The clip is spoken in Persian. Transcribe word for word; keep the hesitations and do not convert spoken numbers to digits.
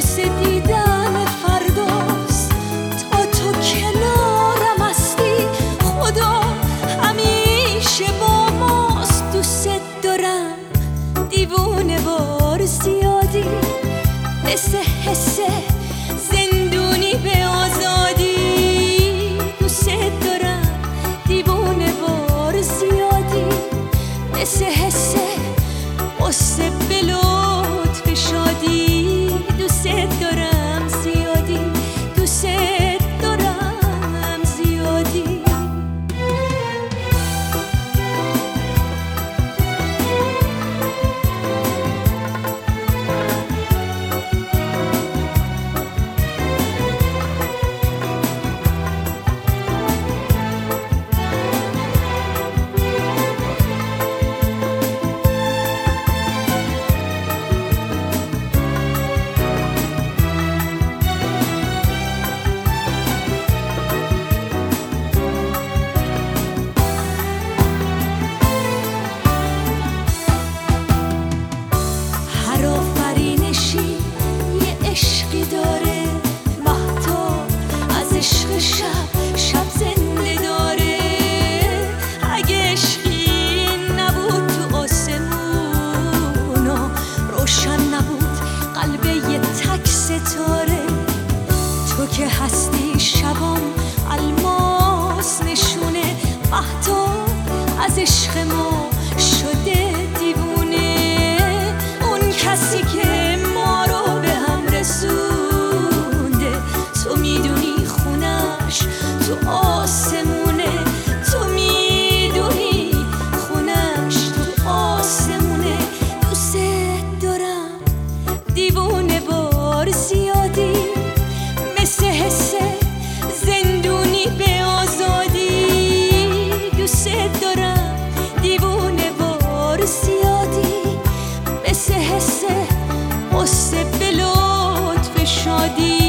واسه دیدن فرداست. تا تو کنارم هستی خدا همیشه با ماست. دوست دارم دیوونه وار زیادی، مثل حس زندونی به آزادی. دوست دارم دیوونه وار زیادی، مثل حس قصه به لطف شادی. دوست دارم زیادی، دوست دارم زیادی. تو که هستی شبام الماس نشونه، مهتاب از عشق ما شده دیوونه. اون کسی که ما رو به هم رسونده، تو میدونی خونش تو آسمونه. تو میدونی خونش تو آسمونه. دوست دارم دیوونه بار زیادی، مثل حس زندونی به آزادی. دوست دارم دیوونه بار زیادی، مثل حس قصه به لطف شادی.